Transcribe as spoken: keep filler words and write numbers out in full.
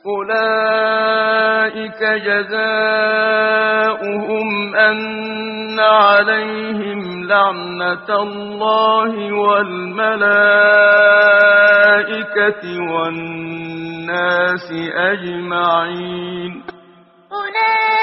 أولئك جزاؤهم أن عليهم لعنة الله والملائكة والناس أجمعين.